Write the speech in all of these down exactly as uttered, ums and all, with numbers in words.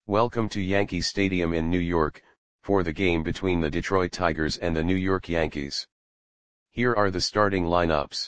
Welcome to Yankee Stadium in New York, for the game between the Detroit Tigers and the New York Yankees. Here are the starting lineups.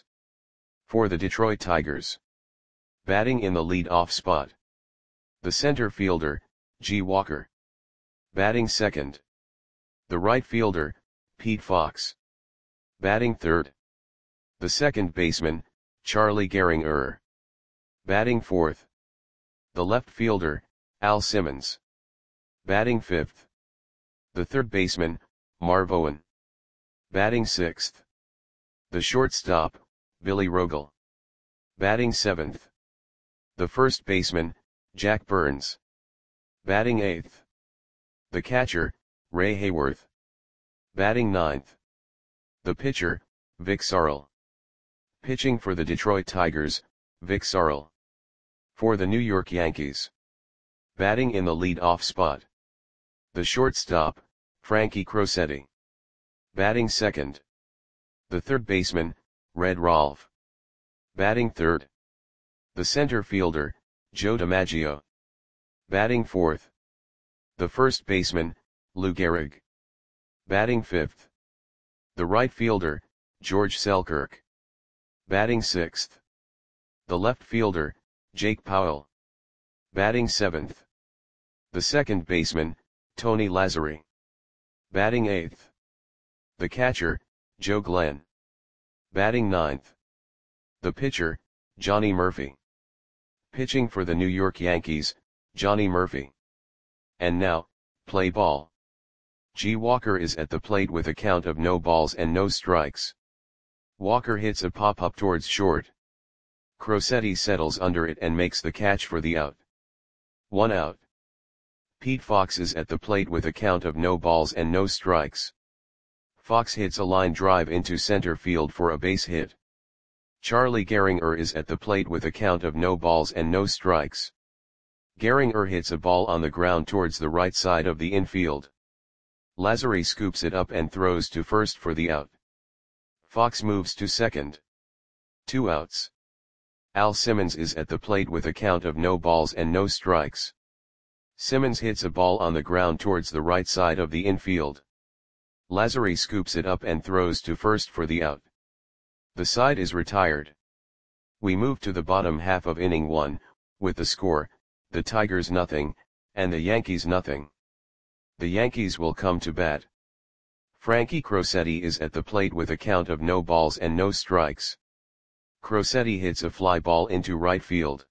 For the Detroit Tigers. Batting in the lead-off spot. The center fielder, G. Walker. Batting second. The right fielder, Pete Fox. Batting third. The second baseman, Charlie Gehringer. Batting fourth. The left fielder, Al Simmons. Batting fifth. The third baseman, Marv Owen. Batting sixth. The shortstop, Billy Rogel. Batting seventh. The first baseman, Jack Burns. Batting eighth. The catcher, Ray Hayworth. Batting ninth. The pitcher, Vic Sarl. Pitching for the Detroit Tigers, Vic Sarl. For the New York Yankees. Batting in the lead-off spot. The shortstop, Frankie Crosetti. Batting second. The third baseman, Red Rolfe. Batting third. The center fielder, Joe DiMaggio. Batting fourth. The first baseman, Lou Gehrig. Batting fifth. The right fielder, George Selkirk. Batting sixth. The left fielder, Jake Powell. Batting seventh. The second baseman, Tony Lazzeri. Batting eighth. The catcher, Joe Glenn. Batting ninth. The pitcher, Johnny Murphy. Pitching for the New York Yankees, Johnny Murphy. And now, play ball. G. Walker is at the plate with a count of no balls and no strikes. Walker hits a pop-up towards short. Crosetti settles under it and makes the catch for the out. One out. Pete Fox is at the plate with a count of no balls and no strikes. Fox hits a line drive into center field for a base hit. Charlie Gehringer is at the plate with a count of no balls and no strikes. Gehringer hits a ball on the ground towards the right side of the infield. Lazzeri scoops it up and throws to first for the out. Fox moves to second. Two outs. Al Simmons is at the plate with a count of no balls and no strikes. Simmons hits a ball on the ground towards the right side of the infield. Lazzeri scoops it up and throws to first for the out. The side is retired. We move to the bottom half of inning one, with the score, the Tigers nothing, and the Yankees nothing. The Yankees will come to bat. Frankie Crosetti is at the plate with a count of no balls and no strikes. Crosetti hits a fly ball into right field.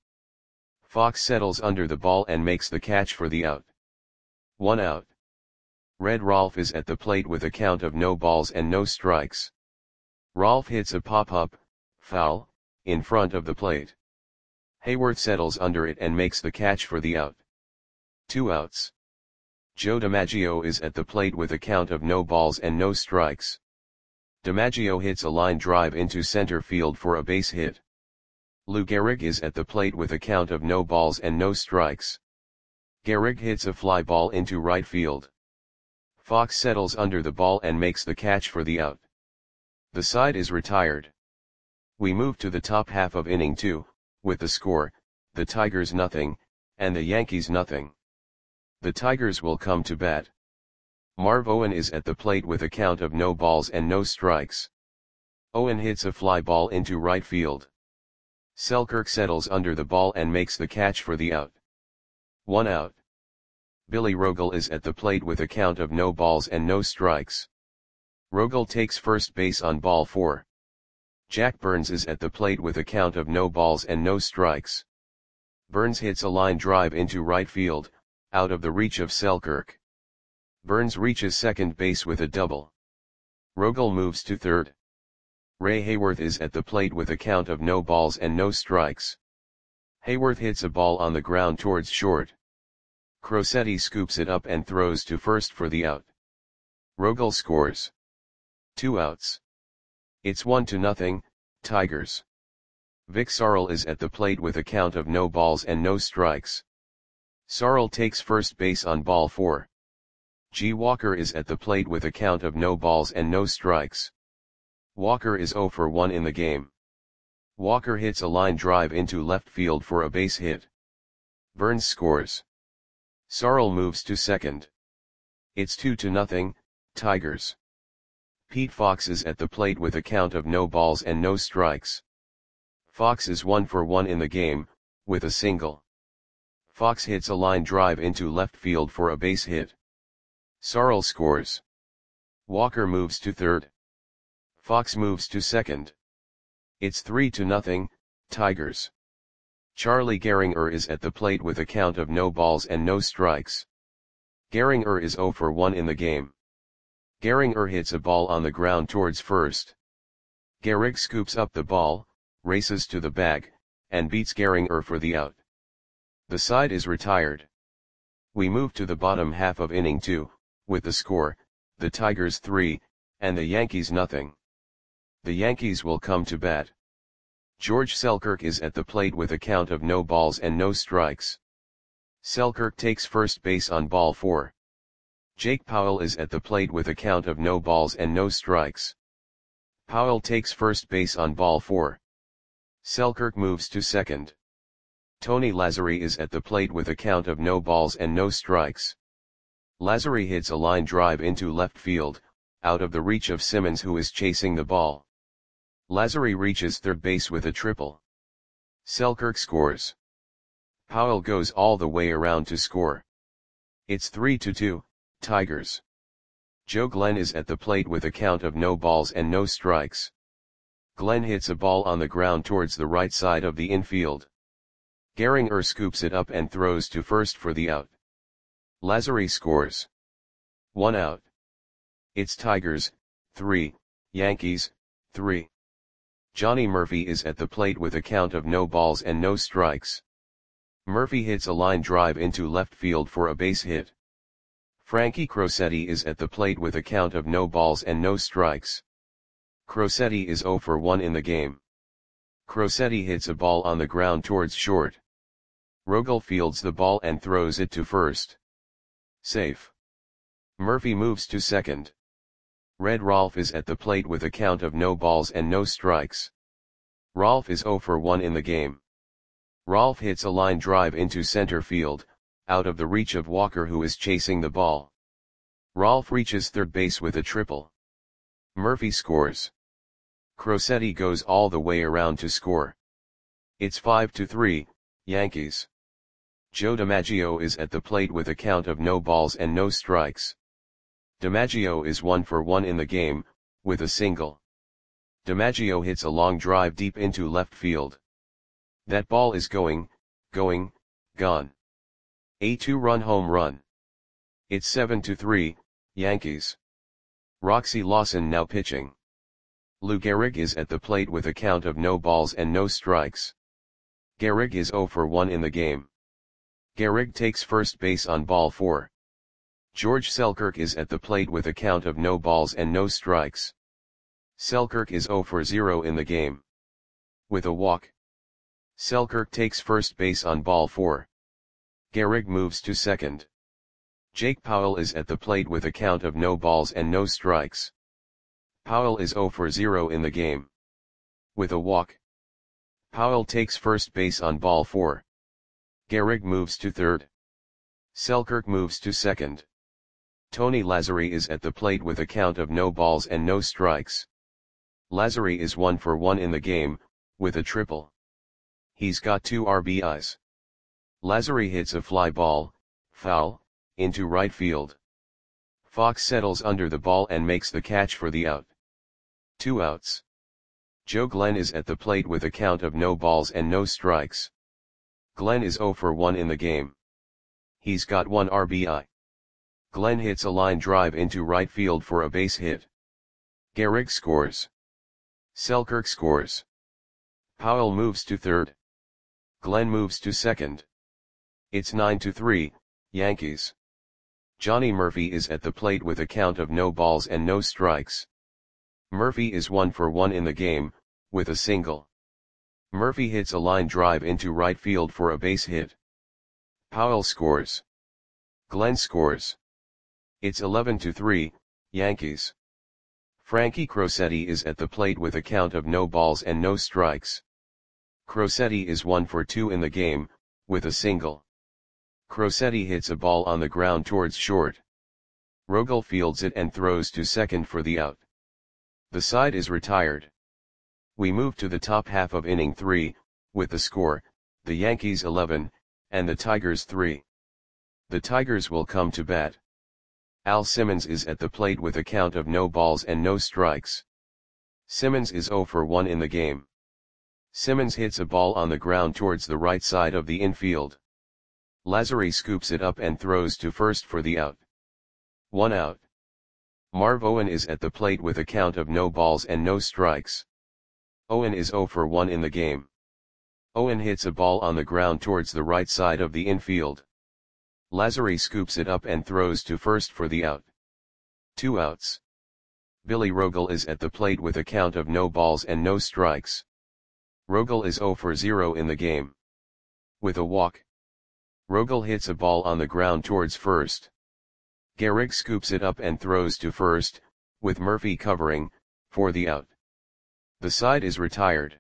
Fox settles under the ball and makes the catch for the out. One out. Red Rolfe is at the plate with a count of no balls and no strikes. Rolfe hits a pop-up, foul, in front of the plate. Hayworth settles under it and makes the catch for the out. Two outs. Joe DiMaggio is at the plate with a count of no balls and no strikes. DiMaggio hits a line drive into center field for a base hit. Lou Gehrig is at the plate with a count of no balls and no strikes. Gehrig hits a fly ball into right field. Fox settles under the ball and makes the catch for the out. The side is retired. We move to the top half of inning two, with the score, the Tigers nothing, and the Yankees nothing. The Tigers will come to bat. Marv Owen is at the plate with a count of no balls and no strikes. Owen hits a fly ball into right field. Selkirk settles under the ball and makes the catch for the out. One out. Billy Rogel is at the plate with a count of no balls and no strikes. Rogel takes first base on ball four. Jack Burns is at the plate with a count of no balls and no strikes. Burns hits a line drive into right field, out of the reach of Selkirk. Burns reaches second base with a double. Rogel moves to third. Ray Hayworth is at the plate with a count of no balls and no strikes. Hayworth hits a ball on the ground towards short. Crosetti scoops it up and throws to first for the out. Rogel scores. Two outs. It's one to nothing, Tigers. Vic Sarl is at the plate with a count of no balls and no strikes. Sarl takes first base on ball four. G. Walker is at the plate with a count of no balls and no strikes. Walker is zero for one in the game. Walker hits a line drive into left field for a base hit. Burns scores. Sarl moves to second. It's two to nothing, Tigers. Pete Fox is at the plate with a count of no balls and no strikes. Fox is one for one in the game, with a single. Fox hits a line drive into left field for a base hit. Sarl scores. Walker moves to third. Fox moves to second. It's three to nothing, Tigers. Charlie Gehringer is at the plate with a count of no balls and no strikes. Gehringer is zero for one in the game. Gehringer hits a ball on the ground towards first. Gehrig scoops up the ball, races to the bag, and beats Gehringer for the out. The side is retired. We move to the bottom half of inning two, with the score, the Tigers three, and the Yankees nothing. The Yankees will come to bat. George Selkirk is at the plate with a count of no balls and no strikes. Selkirk takes first base on ball four. Jake Powell is at the plate with a count of no balls and no strikes. Powell takes first base on ball four. Selkirk moves to second. Tony Lazzari is at the plate with a count of no balls and no strikes. Lazzari hits a line drive into left field, out of the reach of Simmons who is chasing the ball. Lazzari reaches third base with a triple. Selkirk scores. Powell goes all the way around to score. It's three to two, Tigers. Joe Glenn is at the plate with a count of no balls and no strikes. Glenn hits a ball on the ground towards the right side of the infield. Gehringer scoops it up and throws to first for the out. Lazzari scores. One out. It's Tigers, three, Yankees, three. Johnny Murphy is at the plate with a count of no balls and no strikes. Murphy hits a line drive into left field for a base hit. Frankie Crosetti is at the plate with a count of no balls and no strikes. Crosetti is zero for one in the game. Crosetti hits a ball on the ground towards short. Rogel fields the ball and throws it to first. Safe. Murphy moves to second. Red Rolfe is at the plate with a count of no balls and no strikes. Rolfe is zero for one in the game. Rolfe hits a line drive into center field, out of the reach of Walker who is chasing the ball. Rolfe reaches third base with a triple. Murphy scores. Crosetti goes all the way around to score. It's five to three, Yankees. Joe DiMaggio is at the plate with a count of no balls and no strikes. DiMaggio is one for one in the game, with a single. DiMaggio hits a long drive deep into left field. That ball is going, going, gone. A two-run home run. It's seven to three, Yankees. Roxy Lawson now pitching. Lou Gehrig is at the plate with a count of no balls and no strikes. Gehrig is zero for one in the game. Gehrig takes first base on ball four. George Selkirk is at the plate with a count of no balls and no strikes. Selkirk is zero for zero in the game. With a walk. Selkirk takes first base on ball four. Gehrig moves to second. Jake Powell is at the plate with a count of no balls and no strikes. Powell is zero for zero in the game. With a walk. Powell takes first base on ball four. Gehrig moves to third. Selkirk moves to second. Tony Lazzari is at the plate with a count of no balls and no strikes. Lazzari is one for one in the game, with a triple. He's got two R B Is. Lazzari hits a fly ball, foul, into right field. Fox settles under the ball and makes the catch for the out. Two outs. Joe Glenn is at the plate with a count of no balls and no strikes. Glenn is zero for one in the game. He's got one R B I. Glenn hits a line drive into right field for a base hit. Gehrig scores. Selkirk scores. Powell moves to third. Glenn moves to second. It's nine to three, Yankees. Johnny Murphy is at the plate with a count of no balls and no strikes. Murphy is one for one in the game, with a single. Murphy hits a line drive into right field for a base hit. Powell scores. Glenn scores. It's eleven to three, Yankees. Frankie Crosetti is at the plate with a count of no balls and no strikes. Crosetti is one for two in the game, with a single. Crosetti hits a ball on the ground towards short. Rogel fields it and throws to second for the out. The side is retired. We move to the top half of inning three, with the score, the Yankees eleven, and the Tigers three. The Tigers will come to bat. Al Simmons is at the plate with a count of no balls and no strikes. Simmons is oh for one in the game. Simmons hits a ball on the ground towards the right side of the infield. Lazzari scoops it up and throws to first for the out. One out. Marv Owen is at the plate with a count of no balls and no strikes. Owen is oh for one in the game. Owen hits a ball on the ground towards the right side of the infield. Lazzari scoops it up and throws to first for the out. Two outs. Billy Rogel is at the plate with a count of no balls and no strikes. Rogel is oh for zero in the game. With a walk. Rogel hits a ball on the ground towards first. Gehrig scoops it up and throws to first, with Murphy covering, for the out. The side is retired.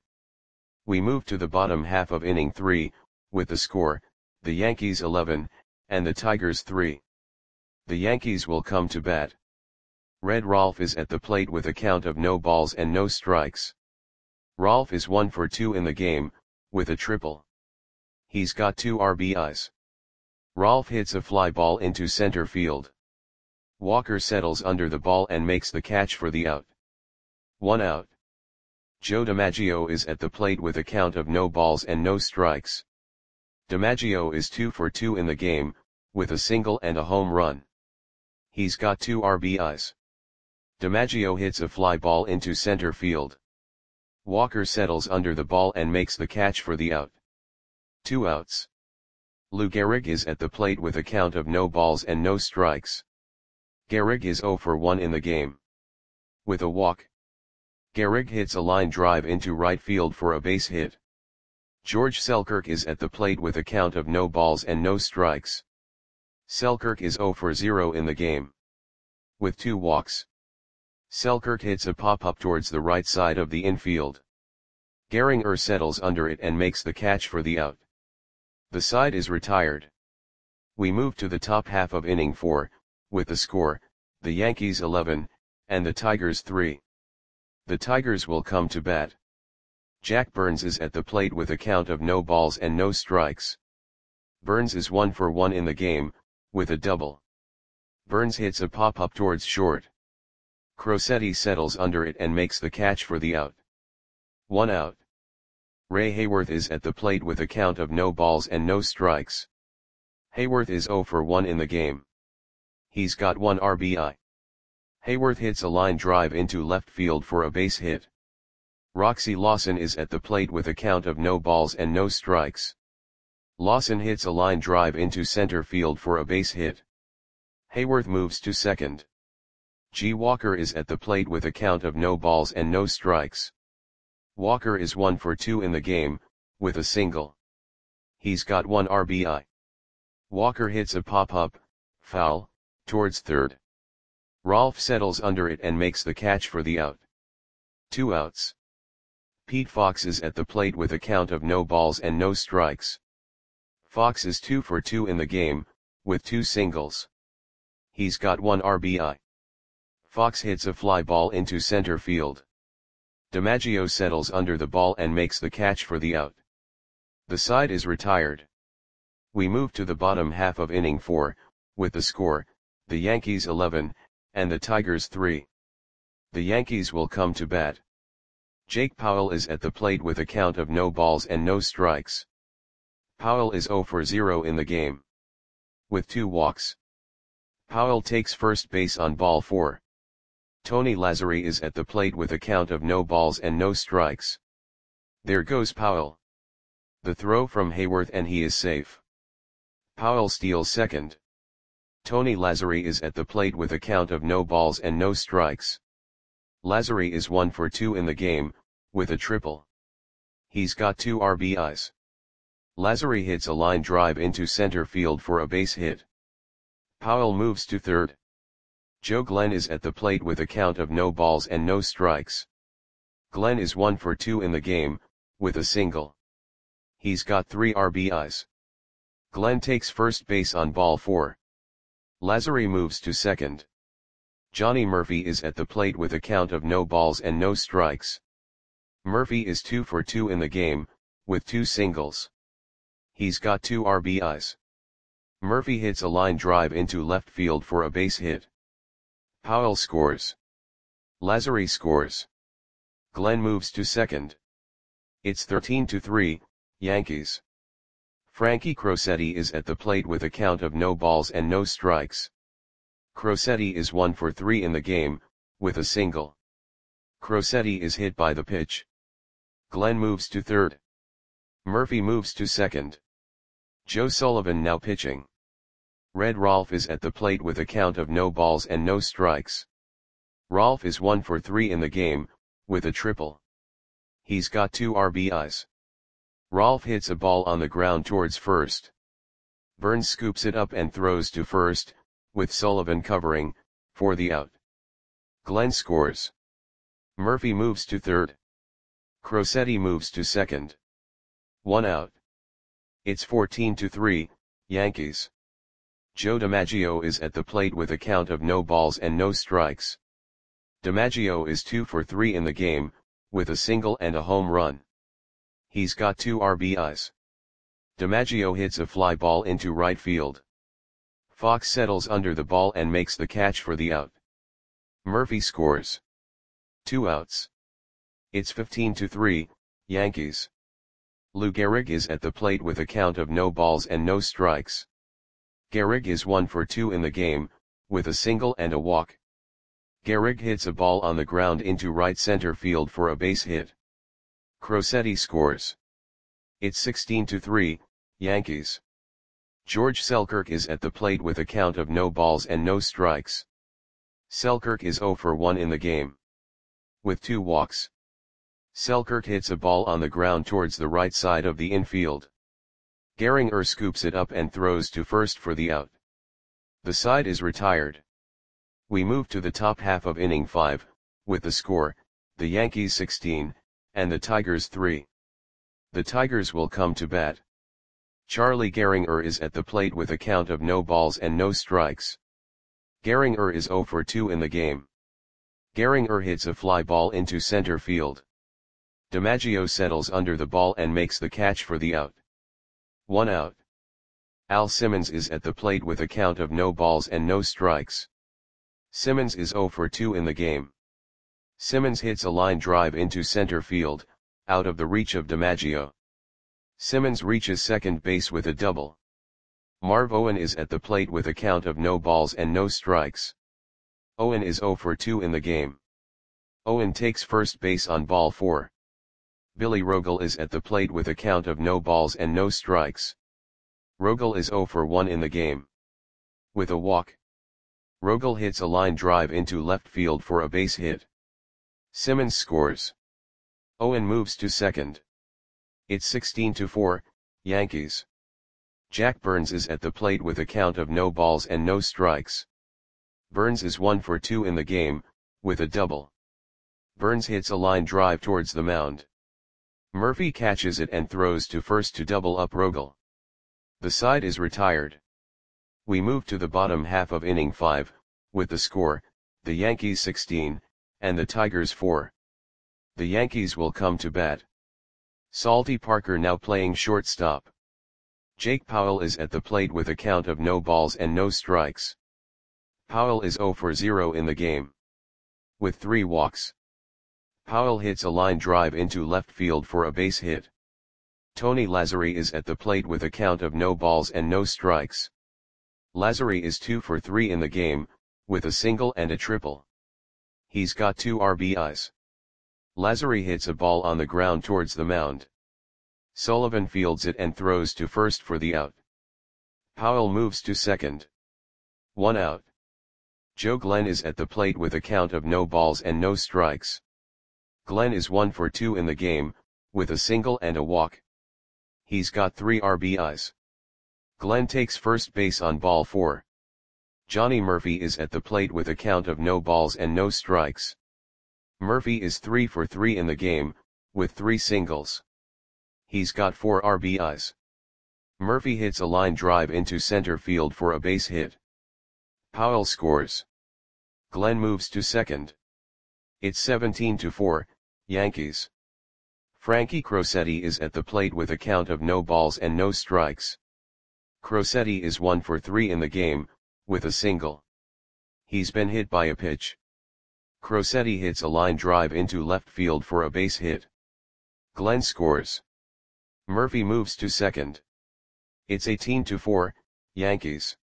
We move to the bottom half of inning three, with the score, the Yankees eleven, and the Tigers three. The Yankees will come to bat. Red Rolf is at the plate with a count of no balls and no strikes. Rolf is one for two in the game, with a triple. He's got two R B Is. Rolf hits a fly ball into center field. Walker settles under the ball and makes the catch for the out. One out. Joe DiMaggio is at the plate with a count of no balls and no strikes. DiMaggio is two for two in the game, with a single and a home run. He's got two R B Is. DiMaggio hits a fly ball into center field. Walker settles under the ball and makes the catch for the out. Two outs. Lou Gehrig is at the plate with a count of no balls and no strikes. Gehrig is oh for one in the game. With a walk. Gehrig hits a line drive into right field for a base hit. George Selkirk is at the plate with a count of no balls and no strikes. Selkirk is oh for zero in the game. With two walks. Selkirk hits a pop-up towards the right side of the infield. Gehringer settles under it and makes the catch for the out. The side is retired. We move to the top half of inning four, with the score, the Yankees eleven, and the Tigers three. The Tigers will come to bat. Jack Burns is at the plate with a count of no balls and no strikes. Burns is one for one in the game, with a double. Burns hits a pop-up towards short. Crosetti settles under it and makes the catch for the out. One out. Ray Hayworth is at the plate with a count of no balls and no strikes. Hayworth is oh for one in the game. He's got one R B I. Hayworth hits a line drive into left field for a base hit. Roxy Lawson is at the plate with a count of no balls and no strikes. Lawson hits a line drive into center field for a base hit. Hayworth moves to second. G. Walker is at the plate with a count of no balls and no strikes. Walker is one for two in the game, with a single. He's got one R B I. Walker hits a pop-up, foul, towards third. Rolf settles under it and makes the catch for the out. Two outs. Pete Fox is at the plate with a count of no balls and no strikes. Fox is two for two in the game, with two singles. He's got one R B I. Fox hits a fly ball into center field. DiMaggio settles under the ball and makes the catch for the out. The side is retired. We move to the bottom half of inning four, with the score, the Yankees eleven, and the Tigers three. The Yankees will come to bat. Jake Powell is at the plate with a count of no balls and no strikes. Powell is oh for zero in the game. With two walks. Powell takes first base on ball four. Tony Lazzari is at the plate with a count of no balls and no strikes. There goes Powell. The throw from Hayworth and he is safe. Powell steals second. Tony Lazzari is at the plate with a count of no balls and no strikes. Lazzari is one for two in the game, with a triple. He's got two R B Is. Lazzari hits a line drive into center field for a base hit. Powell moves to third. Joe Glenn is at the plate with a count of no balls and no strikes. Glenn is one for two in the game, with a single. He's got three R B Is. Glenn takes first base on ball four. Lazary moves to second. Johnny Murphy is at the plate with a count of no balls and no strikes. Murphy is two for two in the game, with two singles. He's got two R B Is. Murphy hits a line drive into left field for a base hit. Powell scores. Lazary scores. Glenn moves to second. It's thirteen to three, Yankees. Frankie Crosetti is at the plate with a count of no balls and no strikes. Crosetti is one for three in the game, with a single. Crosetti is hit by the pitch. Glenn moves to third. Murphy moves to second. Joe Sullivan now pitching. Red Rolf is at the plate with a count of no balls and no strikes. Rolf is one for three in the game, with a triple. He's got two R B Is. Rolf hits a ball on the ground towards first. Burns scoops it up and throws to first, with Sullivan covering, for the out. Glenn scores. Murphy moves to third. Crosetti moves to second. One out. It's fourteen to three, Yankees. Joe DiMaggio is at the plate with a count of no balls and no strikes. DiMaggio is two for three in the game, with a single and a home run. He's got two R B Is. DiMaggio hits a fly ball into right field. Fox settles under the ball and makes the catch for the out. Murphy scores. Two outs. It's fifteen to three, Yankees. Lou Gehrig is at the plate with a count of no balls and no strikes. Gehrig is one for two in the game, with a single and a walk. Gehrig hits a ball on the ground into right center field for a base hit. Crosetti scores. It's sixteen to three, Yankees. George Selkirk is at the plate with a count of no balls and no strikes. Selkirk is zero for one in the game. With two walks. Selkirk hits a ball on the ground towards the right side of the infield. Gehringer scoops it up and throws to first for the out. The side is retired. We move to the top half of inning five, with the score, the Yankees sixteen, and the Tigers three. The Tigers will come to bat. Charlie Gehringer is at the plate with a count of no balls and no strikes. Gehringer is zero for two in the game. Gehringer hits a fly ball into center field. DiMaggio settles under the ball and makes the catch for the out. One out. Al Simmons is at the plate with a count of no balls and no strikes. Simmons is zero for two in the game. Simmons hits a line drive into center field, out of the reach of DiMaggio. Simmons reaches second base with a double. Marv Owen is at the plate with a count of no balls and no strikes. Owen is zero for two in the game. Owen takes first base on ball four. Billy Rogel is at the plate with a count of no balls and no strikes. Rogel is zero for one in the game. With a walk. Rogel hits a line drive into left field for a base hit. Simmons scores. Owen moves to second. It's sixteen to four, Yankees. Jack Burns is at the plate with a count of no balls and no strikes. Burns is one for two in the game, with a double. Burns hits a line drive towards the mound. Murphy catches it and throws to first to double up Rogel. The side is retired. We move to the bottom half of inning five, with the score, the Yankees sixteen, and the Tigers four. The Yankees will come to bat. Salty Parker now playing shortstop. Jake Powell is at the plate with a count of no balls and no strikes. Powell is zero for zero in the game. With three walks. Powell hits a line drive into left field for a base hit. Tony Lazzari is at the plate with a count of no balls and no strikes. Lazzari is two for three in the game, with a single and a triple. He's got two R B Is. Lazzari hits a ball on the ground towards the mound. Sullivan fields it and throws to first for the out. Powell moves to second. One out. Joe Glenn is at the plate with a count of no balls and no strikes. Glenn is one for two in the game, with a single and a walk. He's got three R B Is. Glenn takes first base on ball four. Johnny Murphy is at the plate with a count of no balls and no strikes. Murphy is three for three in the game, with three singles. He's got four R B Is. Murphy hits a line drive into center field for a base hit. Powell scores. Glenn moves to second. It's seventeen to four, Yankees. Frankie Crosetti is at the plate with a count of no balls and no strikes. Crosetti is one for three in the game, with a single. He's been hit by a pitch. Crosetti hits a line drive into left field for a base hit. Glenn scores. Murphy moves to second. It's eighteen to four, Yankees.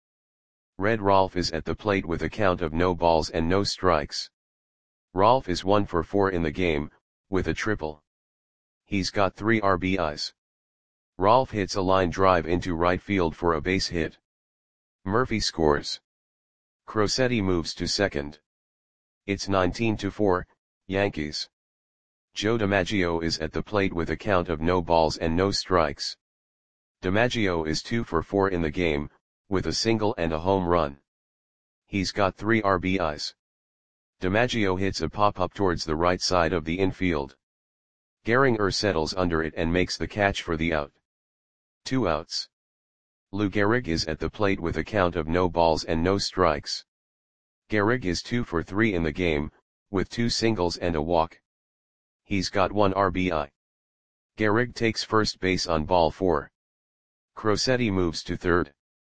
Red Rolf is at the plate with a count of no balls and no strikes. Rolf is one for four in the game, with a triple. He's got three R B Is. Rolf hits a line drive into right field for a base hit. Murphy scores. Crosetti moves to second. It's nineteen to four, Yankees. Joe DiMaggio is at the plate with a count of no balls and no strikes. DiMaggio is two for four in the game, with a single and a home run. He's got three R B Is. DiMaggio hits a pop-up towards the right side of the infield. Gehringer settles under it and makes the catch for the out. Two outs. Lou Gehrig is at the plate with a count of no balls and no strikes. Gehrig is two for three in the game, with two singles and a walk. He's got one R B I. Gehrig takes first base on ball four. Crosetti moves to third.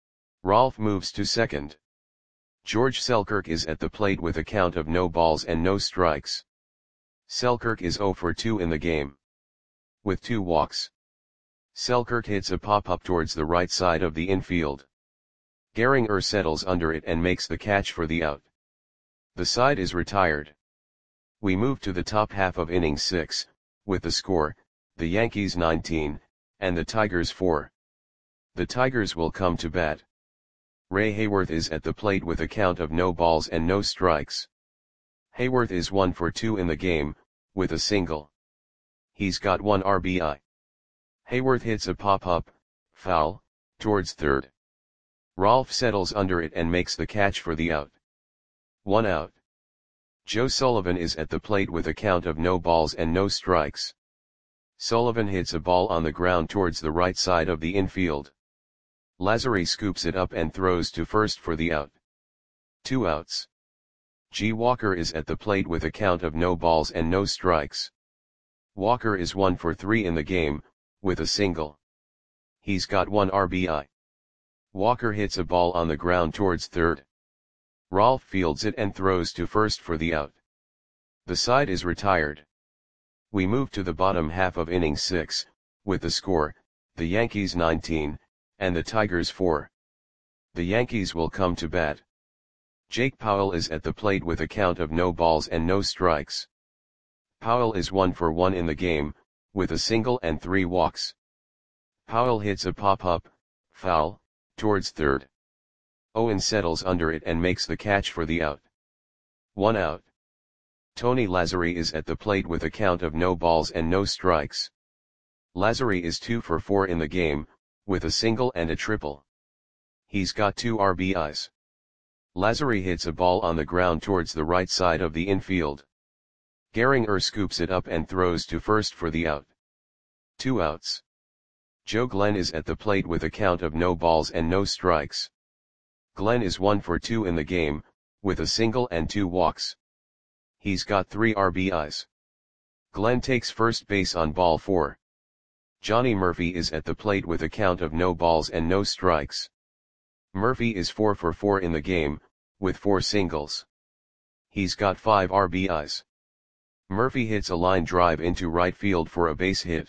Rolf moves to second. George Selkirk is at the plate with a count of no balls and no strikes. Selkirk is zero for two in the game, with two walks. Selkirk hits a pop-up towards the right side of the infield. Gehringer settles under it and makes the catch for the out. The side is retired. We move to the top half of inning six, with the score, the Yankees nineteen, and the Tigers four. The Tigers will come to bat. Ray Hayworth is at the plate with a count of no balls and no strikes. Hayworth is one for two in the game, with a single. He's got one R B I. Hayworth hits a pop-up, foul, towards third. Rolf settles under it and makes the catch for the out. One out. Joe Sullivan is at the plate with a count of no balls and no strikes. Sullivan hits a ball on the ground towards the right side of the infield. Lazzari scoops it up and throws to first for the out. Two outs. G. Walker is at the plate with a count of no balls and no strikes. Walker is one for three in the game, with a single. He's got one R B I. Walker hits a ball on the ground towards third. Rolf fields it and throws to first for the out. The side is retired. We move to the bottom half of inning six, with the score, the Yankees nineteen, and the Tigers four. The Yankees will come to bat. Jake Powell is at the plate with a count of no balls and no strikes. Powell is one for one in the game, with a single and three walks. Powell hits a pop-up, foul, towards third. Owen settles under it and makes the catch for the out. One out. Tony Lazzari is at the plate with a count of no balls and no strikes. Lazzari is two for four in the game, with a single and a triple. He's got two R B Is. Lazzari hits a ball on the ground towards the right side of the infield. Gehringer scoops it up and throws to first for the out. Two outs. Joe Glenn is at the plate with a count of no balls and no strikes. Glenn is one for two in the game, with a single and two walks. He's got three R B Is. Glenn takes first base on ball four. Johnny Murphy is at the plate with a count of no balls and no strikes. Murphy is four for four in the game, with four singles. He's got five R B Is. Murphy hits a line drive into right field for a base hit.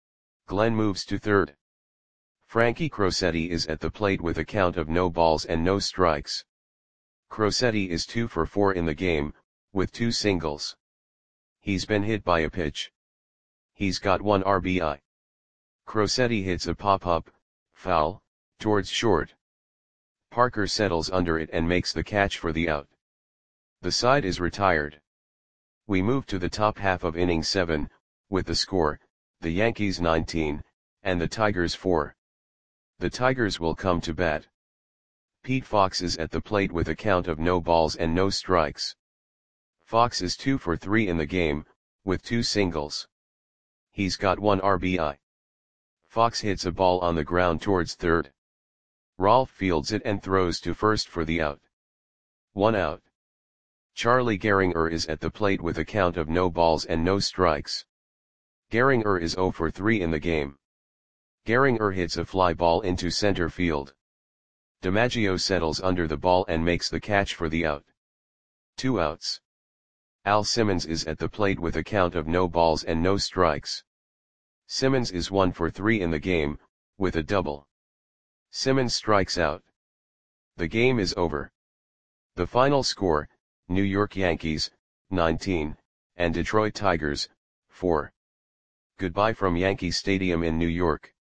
Glenn moves to third. Frankie Crosetti is at the plate with a count of no balls and no strikes. Crosetti is two for four in the game, with two singles. He's been hit by a pitch. He's got one R B I. Crosetti hits a pop-up, foul, towards short. Parker settles under it and makes the catch for the out. The side is retired. We move to the top half of inning seven, with the score, the Yankees nineteen, and the Tigers four. The Tigers will come to bat. Pete Fox is at the plate with a count of no balls and no strikes. Fox is two for three in the game, with two singles. He's got one R B I. Fox hits a ball on the ground towards third. Rolf fields it and throws to first for the out. One out. Charlie Gehringer is at the plate with a count of no balls and no strikes. Gehringer is zero for three in the game. Gehringer hits a fly ball into center field. DiMaggio settles under the ball and makes the catch for the out. Two outs. Al Simmons is at the plate with a count of no balls and no strikes. Simmons is one for three in the game, with a double. Simmons strikes out. The game is over. The final score, New York Yankees, nineteen, and Detroit Tigers, four. Goodbye from Yankee Stadium in New York.